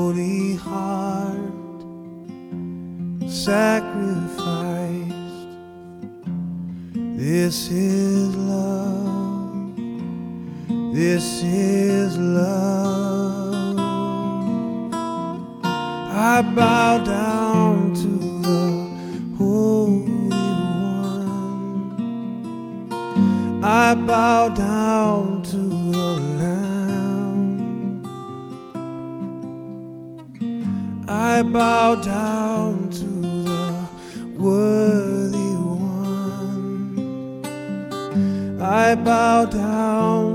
holy heart sacrificed. This is love. This is love. I bow down to the Holy One. I bow down to the Lamb. I bow down to the worthy one. I bow down